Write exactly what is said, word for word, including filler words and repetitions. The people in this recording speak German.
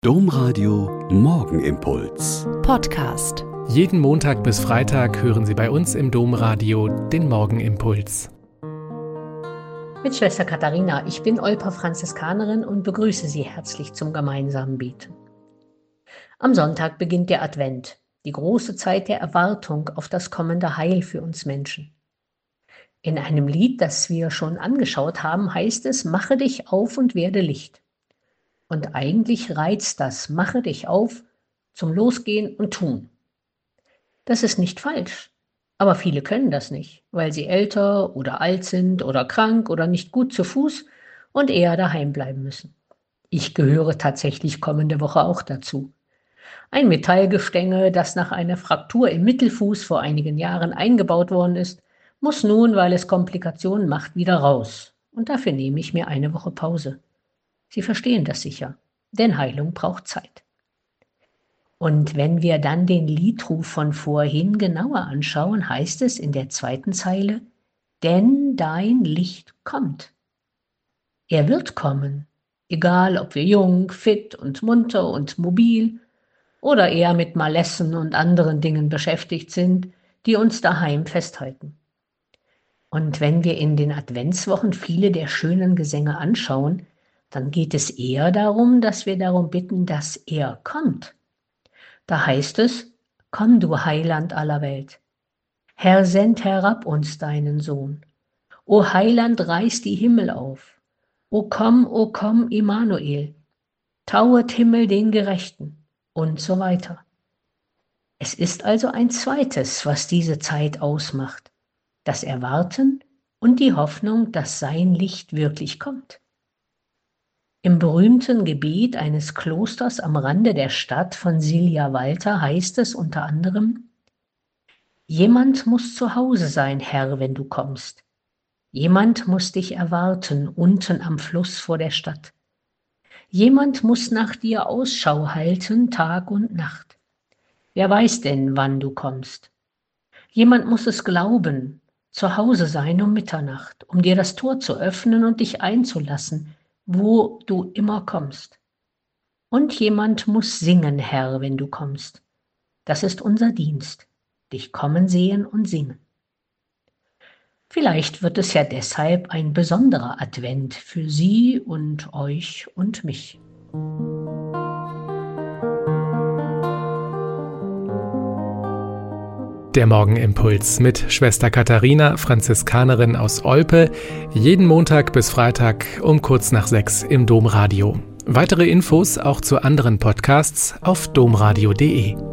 Domradio Morgenimpuls Podcast. Jeden Montag bis Freitag hören Sie bei uns im Domradio den Morgenimpuls. Mit Schwester Katharina, ich bin Olper Franziskanerin und begrüße Sie herzlich zum gemeinsamen Beten. Am Sonntag beginnt der Advent, die große Zeit der Erwartung auf das kommende Heil für uns Menschen. In einem Lied, das wir schon angeschaut haben, heißt es: Mache dich auf und werde Licht. Und eigentlich reizt das Mache dich auf zum Losgehen und Tun. Das ist nicht falsch, aber viele können das nicht, weil sie älter oder alt sind oder krank oder nicht gut zu Fuß und eher daheim bleiben müssen. Ich gehöre tatsächlich kommende Woche auch dazu. Ein Metallgestänge, das nach einer Fraktur im Mittelfuß vor einigen Jahren eingebaut worden ist, muss nun, weil es Komplikationen macht, wieder raus. Und dafür nehme ich mir eine Woche Pause. Sie verstehen das sicher, denn Heilung braucht Zeit. Und wenn wir dann den Liedruf von vorhin genauer anschauen, heißt es in der zweiten Zeile: Denn dein Licht kommt. Er wird kommen, egal ob wir jung, fit und munter und mobil oder eher mit Malessen und anderen Dingen beschäftigt sind, die uns daheim festhalten. Und wenn wir in den Adventswochen viele der schönen Gesänge anschauen, dann geht es eher darum, dass wir darum bitten, dass er kommt. Da heißt es: Komm, du Heiland aller Welt. Herr, send herab uns deinen Sohn. O Heiland, reiß die Himmel auf. O komm, o komm, Immanuel. Tauet Himmel den Gerechten und so weiter. Es ist also ein zweites, was diese Zeit ausmacht: das Erwarten und die Hoffnung, dass sein Licht wirklich kommt. Im berühmten Gebet eines Klosters am Rande der Stadt von Silja Walter heißt es unter anderem: Jemand muss zu Hause sein, Herr, wenn du kommst. Jemand muss dich erwarten unten am Fluss vor der Stadt. Jemand muss nach dir Ausschau halten, Tag und Nacht. Wer weiß denn, wann du kommst? Jemand muss es glauben, zu Hause sein um Mitternacht, um dir das Tor zu öffnen und dich einzulassen, wo du immer kommst. Und jemand muss singen, Herr, wenn du kommst. Das ist unser Dienst, dich kommen sehen und singen. Vielleicht wird es ja deshalb ein besonderer Advent für Sie und euch und mich. Der Morgenimpuls mit Schwester Katharina, Franziskanerin aus Olpe, jeden Montag bis Freitag um kurz nach sechs im Domradio. Weitere Infos auch zu anderen Podcasts auf domradio punkt de.